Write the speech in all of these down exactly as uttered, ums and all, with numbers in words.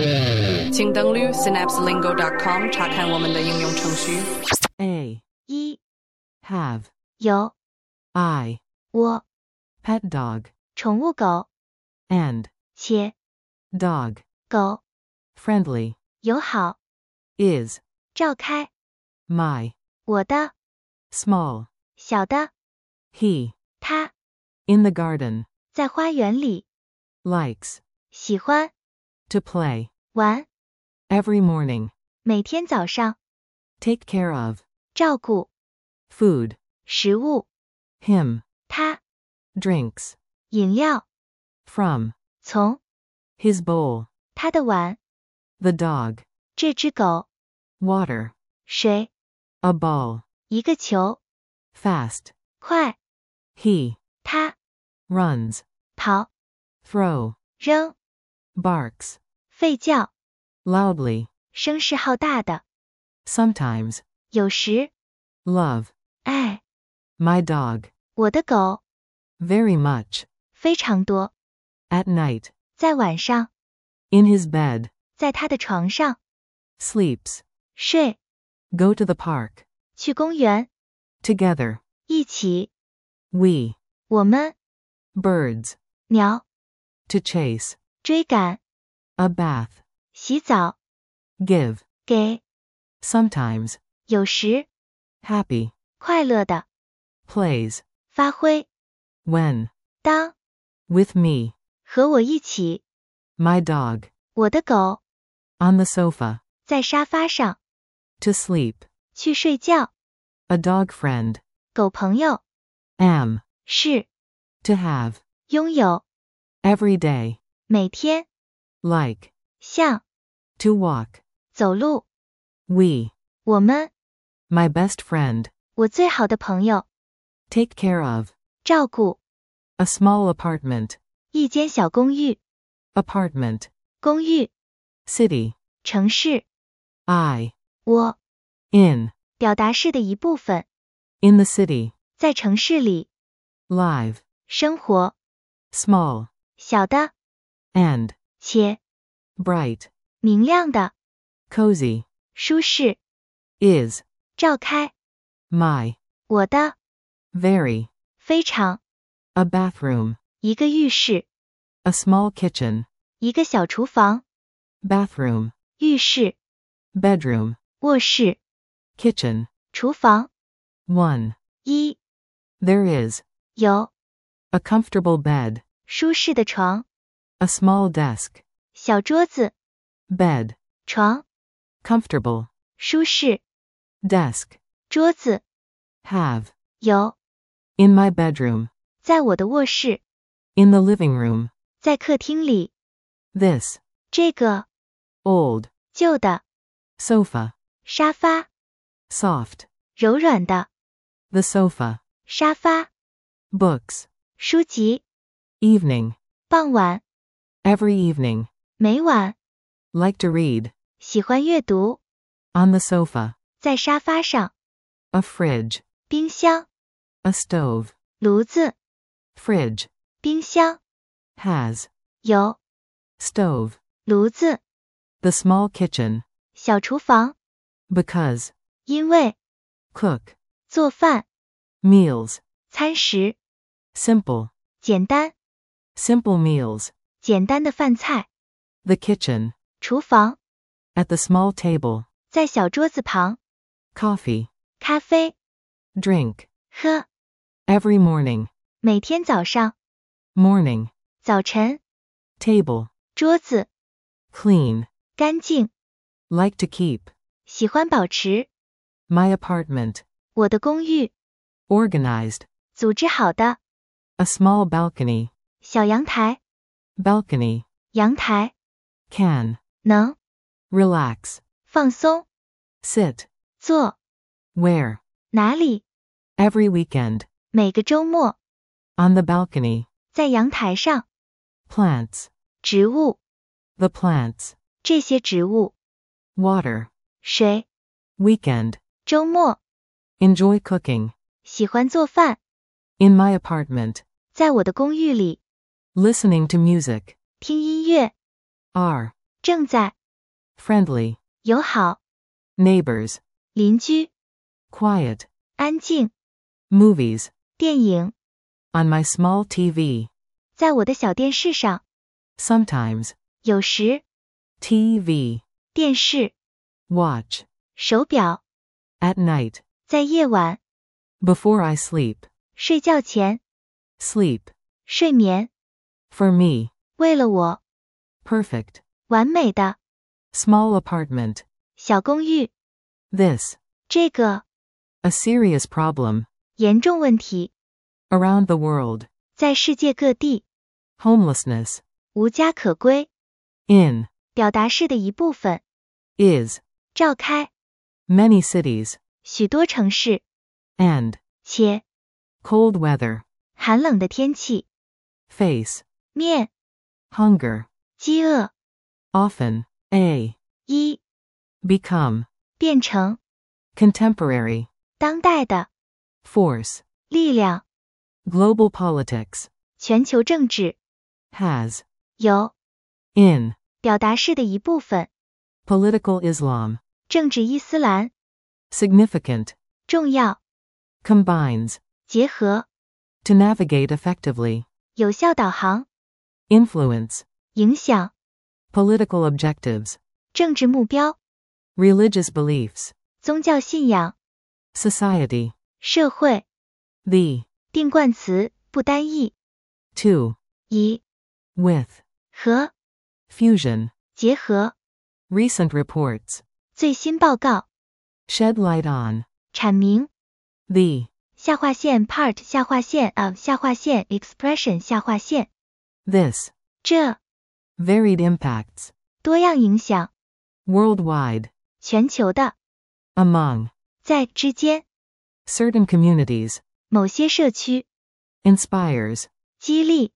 请登录 synapse lingo dot com 查看我们的应用程序。 A. 一 Have. 有 I. 我 Pet dog. 宠物狗 And. 且 Dog. 狗 Friendly. 友好 Is. 召开 My. 我的 Small. 小的 He. 他 In the garden. 在花园里 Likes. 喜欢 To play. 玩 Every morning. 每天早上 Take care of. 照顾 Food. 食物 Him. 他 Drinks. 饮料 From. 从 His bowl. 他的碗 The dog. 这只狗 Water. 水 A ball. 一个球 Fast. 快 He. 他 Runs. 跑 Throw. 扔 Barks. 吠叫 Loudly. 声势浩大的 Sometimes. 有时 Love. 爱 My dog. 我的狗 Very much. 非常多 At night. 在晚上 In his bed. 在他的床上 Sleeps. 睡 Go to the park. 去公园 Together. 一起 We. 我们 Birds. 鸟 To chase. 追赶 A bath. 洗澡 Give. 给 Sometimes. 有时 Happy. 快乐的 Plays. 发挥 When. 当 With me. 和我一起 My dog. 我的狗 On the sofa. 在沙发上 To sleep. 去睡觉 A dog friend. 狗朋友 Am. 是 To have. 拥有 Every day. 每天 Like. 像 To walk. 走路 We. 我们 My best friend. 我最好的朋友 Take care of. 照顾 A small apartment. 一间小公寓 Apartment. 公寓 City. 城市 I. 我 In. 表达式的一部分 In the city. 在城市里 Live. 生活 Small. 小的 And. 且 Bright. 明亮的 Cozy. 舒适 Is. 召开 My. 我的 Very. 非常 A bathroom. 一个浴室 A small kitchen. 一个小厨房 Bathroom. 浴室 Bedroom. 卧室 Kitchen. 厨房 One. 一 There is. 有 A comfortable bed. 舒适的床 A small desk. 小桌子 Bed. 床 Comfortable. 舒适 Desk. 桌子 Have. 有 In my bedroom. 在我的卧室 In the living room. 在客厅里 This. 这个 Old. 旧的 Sofa. 沙发 Soft. 柔软的 The sofa. 沙发 Books. 书籍 Evening. 傍晚 Every evening. 每晚 Like to read. 喜欢阅读 On the sofa. 在沙发上 A fridge. 冰箱 A stove. 炉子 Fridge. 冰箱 Has. 有 Stove. 炉子 The small kitchen. 小厨房 Because. 因为 Cook. 做饭 Meals. 餐食 Simple. 简单 Simple meals. 简单的饭菜 The kitchen. 厨房 At the small table. 在小桌子旁 Coffee. 咖啡 Drink. 喝 Every morning. 每天早上 Morning. 早晨 Table. 桌子 Clean. 干净 Like to keep. 喜欢保持 My apartment. 我的公寓 Organized. 组织好的 A small balcony. 小阳台 Balcony. 阳台 Can. 能 Relax. 放松 Sit. 坐 Where. 哪里 Every weekend. 每个周末 On the balcony. 在阳台上 Plants. 植物 The plants. 这些植物 Water. 水 Weekend. 周末 Enjoy cooking. 喜欢做饭 In my apartment. 在我的公寓里 Listening to music. 听音乐 Are. 正在， friendly, 友好， neighbors, 邻居， quiet, 安静， movies, 电影， on my small T V, 在我的小电视上， sometimes, 有时， T V, 电视， watch, 手表， at night, 在夜晚， before I sleep, 睡觉前， sleep, 睡眠， for me, 为了我， perfect, 完美的， small apartment, 小公寓， this, 这个， a serious problem, 严重问题， around the world, 在世界各地， homelessness, 无家可归， in, 表达式的一部分， is, 召开， many cities, 许多城市， and, 且， cold weather, 寒冷的天气， face, 面， hunger, 饥饿， often, a, 一， become, 变成， contemporary, 当代的， force, 力量， global politics, 全球政治， has, 有， in, 表达式的一部分， political Islam, 政治伊斯兰， significant, 重要， combines, 结合， to navigate effectively, 有效导航， influence, 影响， political objectives, 政治目标， religious beliefs, 宗教信仰， society, 社会， the, 定冠词，不单义， to, 以， with, 和， fusion, 结合， recent reports, 最新报告， shed light on, 阐明， the, 下划线 part 下划线 of 下划线 expression 下划线， this, 这， varied impacts, 多样影响， worldwide, 全球的， among, 在之间， certain communities, 某些社区， inspires, 激励，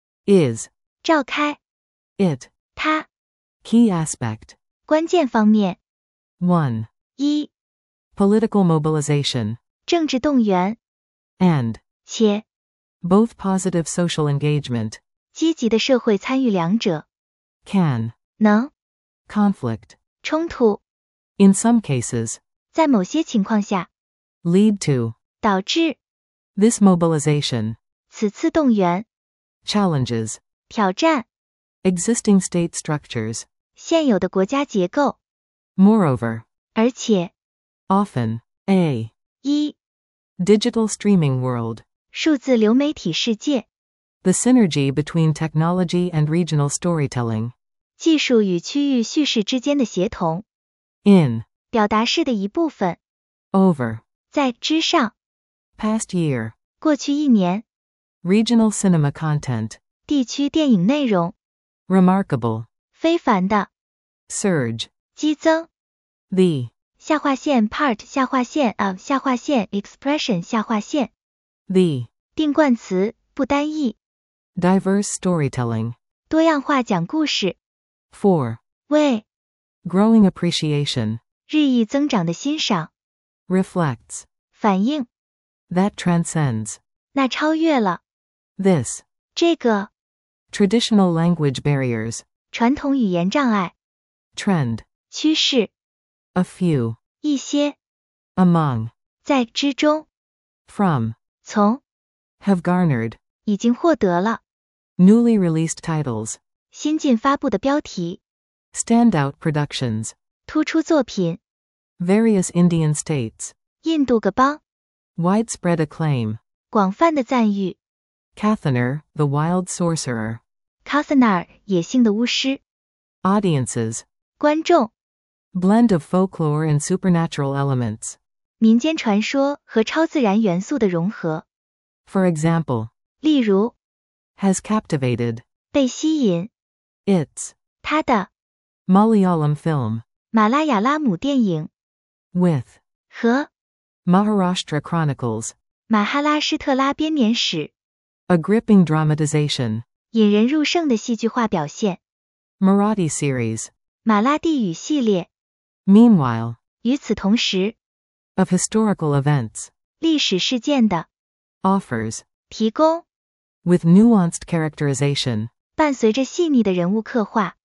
is, 召开， it, 它， key aspect, 关键方面， one, 一， political mobilization, 政治动员， and, 且， both positive social engagement, 积极的社会参与两者， can, 能， conflict, 冲突， in some cases, 在某些情况下， lead to, 导致， this mobilization, 此次动员， challenges, 挑战， existing state structures, 现有的国家结构， moreover, 而且， often, a, 一， digital streaming world, 数字流媒体世界， the synergy between technology and regional storytelling, 技术与区域叙事之间的协同， in, 表达式的一部分， over, 在之上， past year, 过去一年， regional cinema content, 地区电影内容， remarkable, 非凡的， surge, 激增， the, 下划线 part 下划线 of 下划线 expression 下划线， the, 定冠词，不单义， diverse storytelling, 多样化讲故事， for, 为， growing appreciation, 日益增长的欣赏， reflects, 反映， that transcends, 那超越了， this, 这个， traditional language barriers, 传统语言障碍， trend, 趋势， a few, 一些， among, 在之中， from, 从， have garnered, 已经获得了， newly released titles, 新近发布的标题， standout productions, 突出作品， various Indian states, 印度各邦， widespread acclaim, 广泛的赞誉， Kathanar, the wild sorcerer, Kathanar 野性的巫师， audiences, 观众， blend of folklore and supernatural elements, 民间传说和超自然元素的融合， for example, 例如， has captivated, 被吸引， its, 他的 Malayalam film, 马拉雅拉姆电影 with, 和 Maharashtra Chronicles, 马哈拉施特拉编年史， a gripping dramatization, 引人入胜的戏剧化表现， Marathi series, 马拉地语系列。 meanwhile, 与此同时， of historical events, 历史事件的 offers, 提供， with nuanced characterization, 伴随着细腻的人物刻画，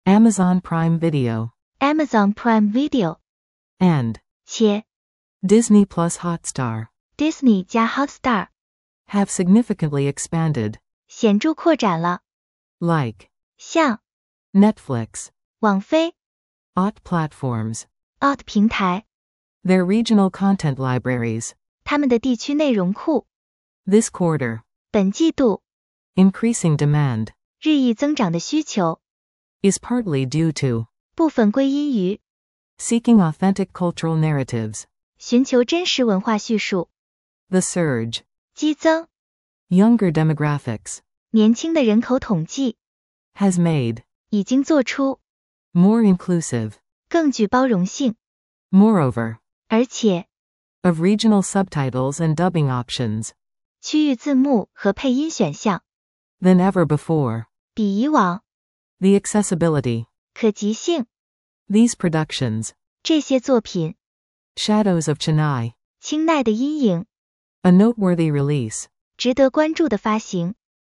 Amazon Prime Video, Amazon Prime Video, and 且 Disney Plus Hotstar Disney 加 Hotstar have significantly expanded, 显著扩展了， like 像 Netflix, 网飞、 O T T platforms, O T T 平台， their regional content libraries. 他们的地区内容库， This quarter, 本季度 increasing demand 日益增长的需求， is partly due to 部分归因于 seeking authentic cultural narratives, 寻求真实文化叙述， the surge, 激增， younger demographics, 年轻的人口统计 has made 已经做出 more inclusive, 更具包容性， moreover, 而且 of regional subtitles and dubbing options, 区域字幕和配音选项 than ever before. 比以往 The accessibility, 可及性， these productions, 这些作品 Shadows of Chennai, 清奈的阴影 a noteworthy release, 值得关注的发行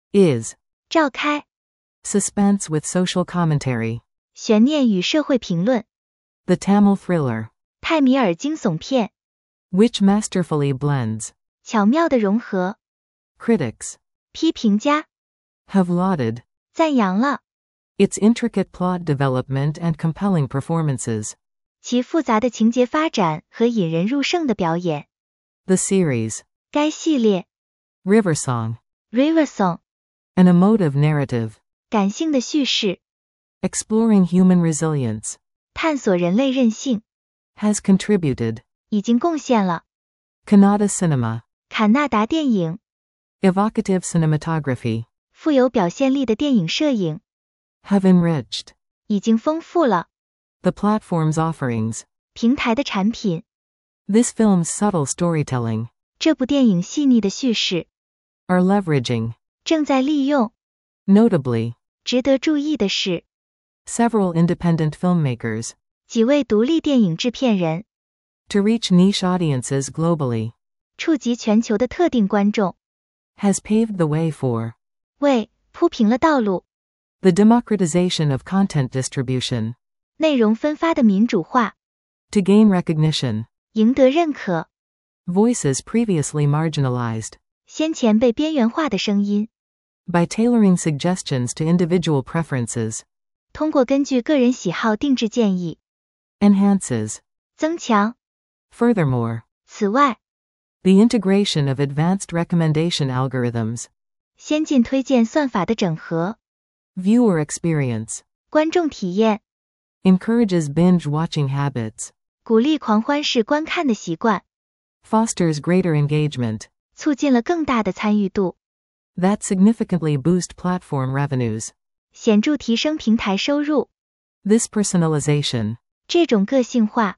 is 召开 suspense with social commentary, 悬念与社会评论 the Tamil thriller, 泰米尔惊悚片 which masterfully blends. 巧妙的融合 Critics 批评家 have lauded 赞扬了 its intricate plot development and compelling performances. 其复杂的情节发展和引人入胜的表演。 The series, 该系列 River Song, River Song an emotive narrative, 感性的叙事， exploring human resilience, 探索人类韧性， has contributed. 已经贡献了 Kannada cinema, 坎纳达电影 evocative cinematography, 富有表现力的电影摄影， have enriched 已经丰富了 the platform's offerings. 平台的产品。 This film's subtle storytelling 这部电影细腻的叙事 are leveraging, 正在利用。 notably, 值得注意的是， several independent filmmakers 几位独立电影制片人 to reach niche audiences globally, 触及全球的特定观众， has paved the way for 为铺平了道路， the democratization of content distribution, 内容分发的民主化， to gain recognition, 赢得认可， voices previously marginalized, 先前被边缘化的声音， by tailoring suggestions to individual preferences, 通过根据个人喜好定制建议， enhances. 增强。 Furthermore, 此外， the integration of advanced recommendation algorithms, 先进推荐算法的整合， viewer experience, 观众体验， encourages binge watching habits, 鼓励狂欢式观看的习惯， fosters greater engagement, 促进了更大的参与度， that significantly boost platform revenues. 显著提升平台收入。 This personalization 这种个性化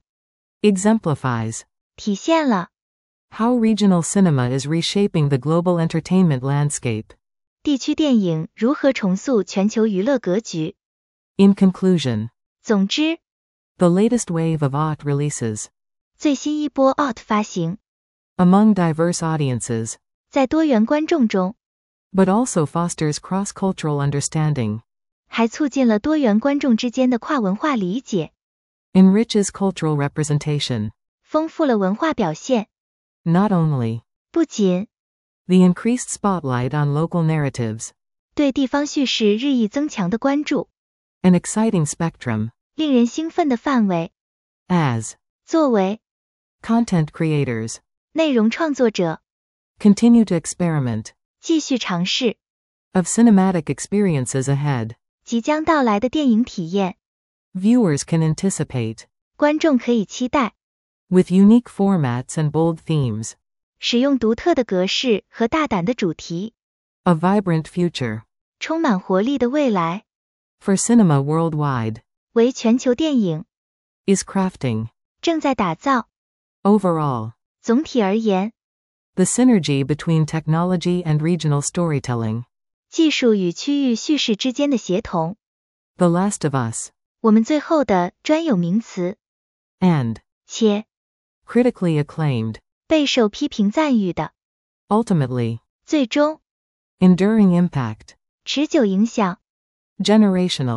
exemplifies 体现了 how regional cinema is reshaping the global entertainment landscape. 地区电影如何重塑全球娱乐格局。 In conclusion, 总之， the latest wave of O T T releases, 最新一波 O T T 发行， among diverse audiences, 在多元观众中， but also fosters cross-cultural understanding, 还促进了多元观众之间的跨文化理解， enriches cultural representation. 丰富了文化表现。 Not only 不仅 the increased spotlight on local narratives, 对地方叙事日益增强的关注， an exciting spectrum, 令人兴奋的范围， as 作为 content creators 内容创作者 continue to experiment, 继续尝试 of cinematic experiences ahead, 即将到来的电影体验， viewers can anticipate, 观众可以期待 with unique formats and bold themes, 使用独特的格式和大胆的主题， a vibrant future, 充满活力的未来， for cinema worldwide, 为全球电影 is crafting. 正在打造。 Overall, 总体而言， the synergy between technology and regional storytelling, 技术与区域叙事之间的协同， The Last of Us, 我们最后的专有名词， and 且 critically acclaimed, 备受批评赞誉的， ultimately, 最终 enduring impact, 持久影响， generational,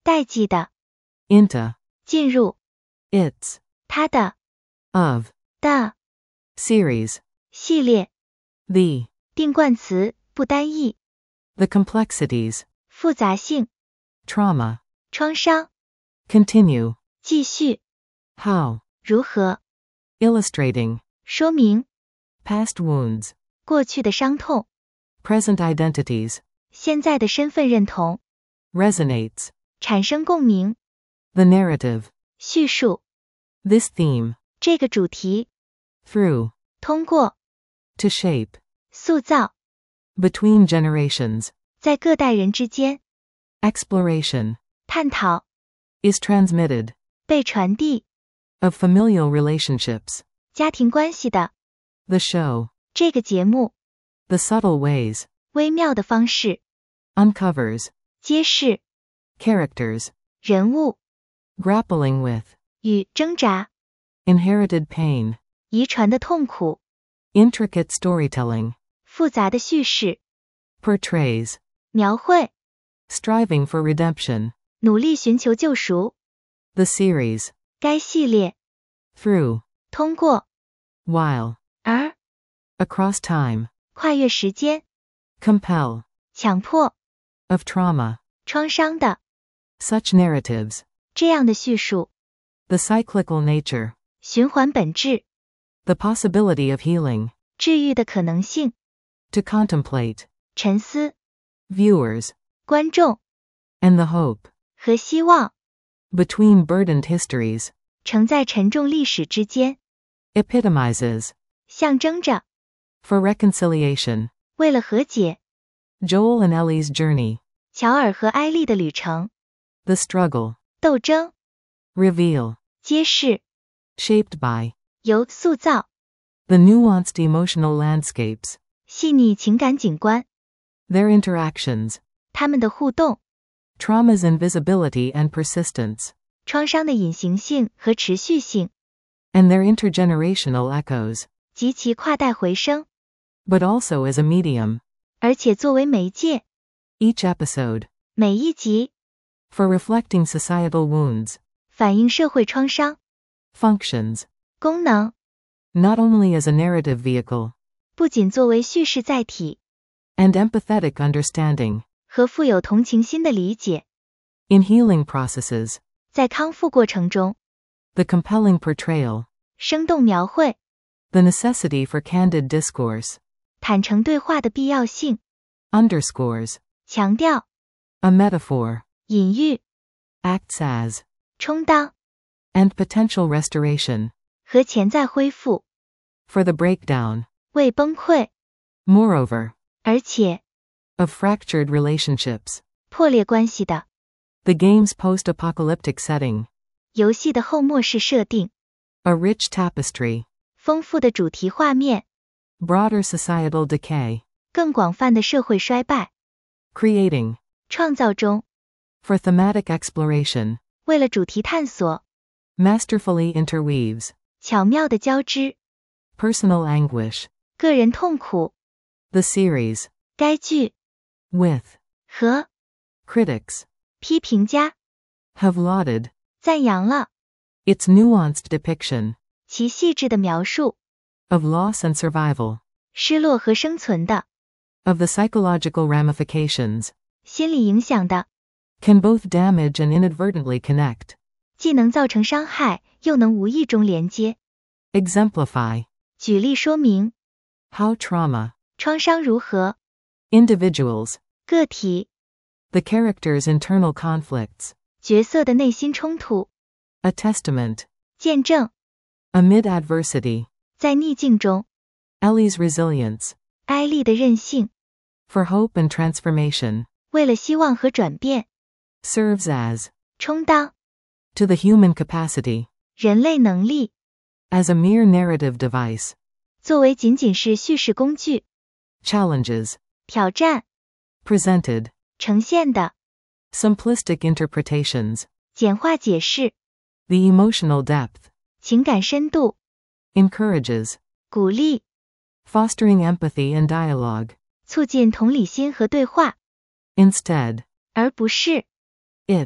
代际的 into, 进入 its, 它的 of, 的 series, 系列 the, 定冠词不单义 the complexities, 复杂性 trauma, 创伤 continue, 继续 how, 如何 illustrating, 说明 past wounds, 过去的伤痛 present identities, 现在的身份认同 resonates, 产生共鸣 the narrative, 叙述 this theme, 这个主题 through, 通过 to shape, 塑造 between generations, 在各代人之间 exploration, 探讨 is transmitted, 被传递 of familial relationships, 家庭关系的 the show, 这个节目 the subtle ways, 微妙的方式 uncovers, 揭示 characters, 人物 grappling with, 与挣扎 inherited pain, 遗传的痛苦 intricate storytelling, 复杂的叙事 portrays, 描绘 striving for redemption, 努力寻求救赎 the series, 该系列 through, 通过 while, 而 across time, 跨越时间 compel, 强迫 of trauma, 创伤的 such narratives, 这样的叙述 the cyclical nature, 循环本质 the possibility of healing, 治愈的可能性 to contemplate, 沉思 viewers, 观众 and the hope, 和希望 between burdened histories, 承在沉重历史之间 epitomizes, 象征着 for reconciliation, 为了和解 Joel and Ellie's journey, 乔尔和艾丽的旅程 the struggle, 斗争 reveal, 揭示 shaped by, 由塑造 the nuanced emotional landscapes, 细腻情感景观 their interactions, 他们的互动 trauma's invisibility and persistence, 创伤的隐形性和持续性 and their intergenerational echoes, 及其跨代回声 but also as a medium, 而且作为媒介 each episode, 每一集 for reflecting societal wounds, 反映社会创伤 functions, 功能 not only as a narrative vehicle, 不仅作为叙事载体 and empathetic understanding, 和富有同情心的理解 in healing processes, 在康复过程中 the compelling portrayal, 生动描绘 the necessity for candid discourse, 坦诚对话的必要性 underscores, 强调 a metaphor, 隐喻 acts as, 充当 and potential restoration, 和潜在恢复 for the breakdown, 为崩溃 moreover, 而且 of fractured relationships, 破裂关系的 the game's post-apocalyptic setting, 游戏的后末世设定 a rich tapestry, 丰富的主题画面 broader societal decay, 更广泛的社会衰败 creating, 创造中 for thematic exploration, 为了主题探索 masterfully interweaves, 巧妙的交织 personal anguish, 个人痛苦 the series, 该剧 with, 和 critics, 批评家 have lauded, 赞扬了 its nuanced depiction, 其细致的描述 of loss and survival, 失落和生存的 of the psychological ramifications, 心理影响的 can both damage and inadvertently connect, 既能造成伤害又能无意中连接 exemplify, 举例说明 how trauma, 创伤如何 individuals, 个体 the character's internal conflicts, 角色的内心冲突 a testament, 见证 amid adversity, 在逆境中 Ellie's resilience, 艾丽的韧性 for hope and transformation, 为了希望和转变 serves as, 充当 to the human capacity, 人类能力 as a mere narrative device, 作为仅仅是叙事工具 challenges, 挑战 presented, 呈现的 simplistic interpretations, 简化解释 the emotional depth, 情感深度 encourages, 鼓励 fostering empathy and dialogue, 促进同理心和对话 instead, 而不是 it,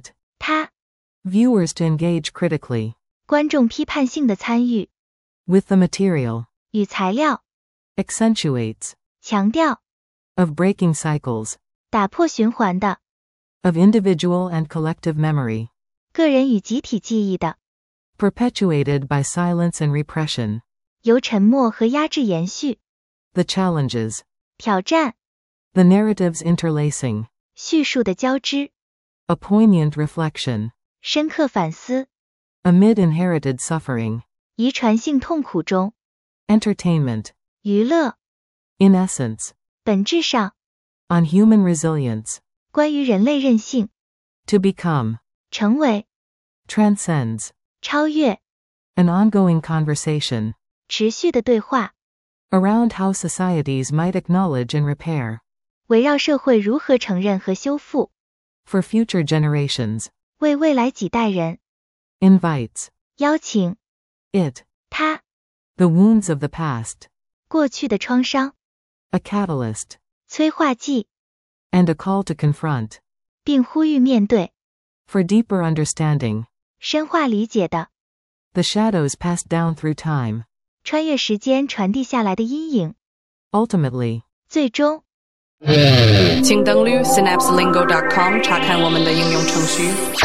他 Viewers to engage critically. 观众批判性的参与 With the material. 与材料 Accentuates. 强调 Of breaking cycles. 打破循环的 Of individual and collective memory. 个人与集体记忆的 Perpetuated by silence and repression. 由沉默和压制延续 The challenges. 挑战 The narrative's interlacing. 叙述的交织 A poignant reflection. 深刻反思 Amid inherited suffering. 遗传性痛苦中 Entertainment. 娱乐 In essence. 本质上 On human resilience. 关于人类韧性 To become. 成为 Transcends. 超越 An ongoing conversation. 持续的对话 Around how societies might acknowledge and repair. 围绕社会如何承认和修复 For future generations. 为未来几代人 Invites. 邀请 It. 他 The wounds of the past. 过去的创伤 A catalyst. 催化剂 And a call to confront. 并呼吁面对 For deeper understanding. 深化理解的 The shadows passed down through time. 穿越时间传递下来的阴影 Ultimately. 最终请登录 synapse lingo dot com 查看我们的应用程序。